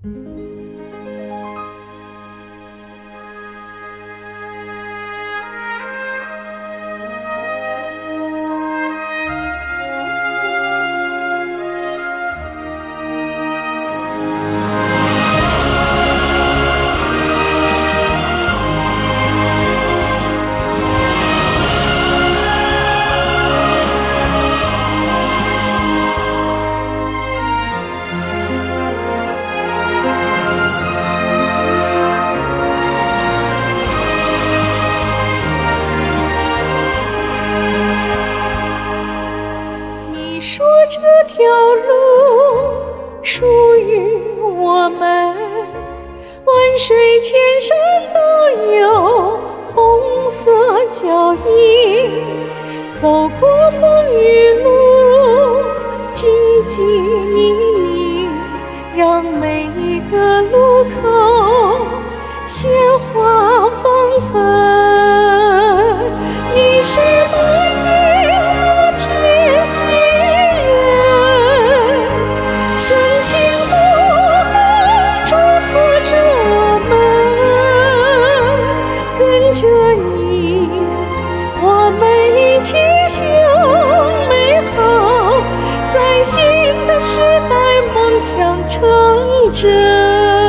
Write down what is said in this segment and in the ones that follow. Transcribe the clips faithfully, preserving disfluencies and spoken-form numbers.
这条路属于我们，万水千山都有红色脚印，走过风雨路，荆棘泥泞，让每一个路口鲜花纷纷。你是母亲的贴心人，深情的公主托着我们，跟着你，我们一起向美好，在新的时代梦想成真。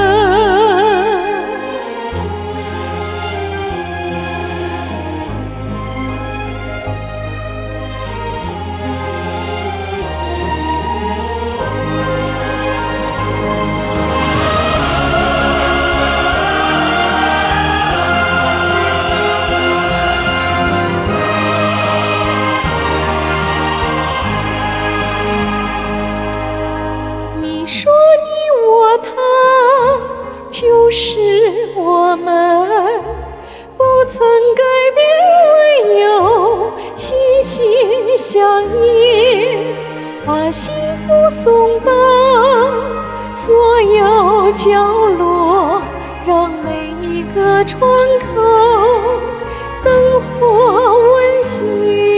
你说你我他就是我们，不曾改变，唯有心心相印，把幸福送到所有角落，让每一个窗口灯火温馨。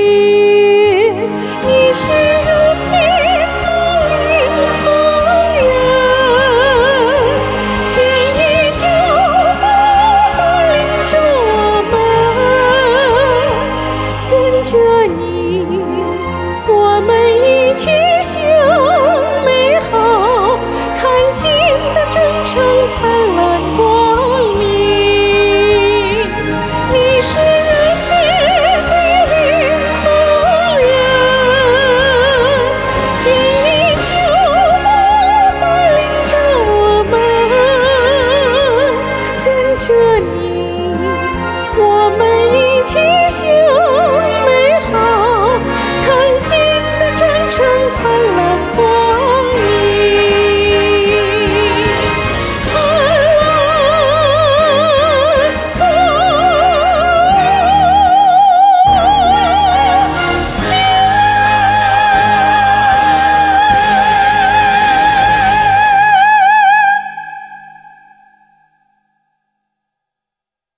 你是人民的灵魂人，坚毅脚步带领着我们，跟着你，我们一起向美好，看新的征程灿烂光明。你是人民的灵魂人，坚毅脚步带领着我们，跟着你。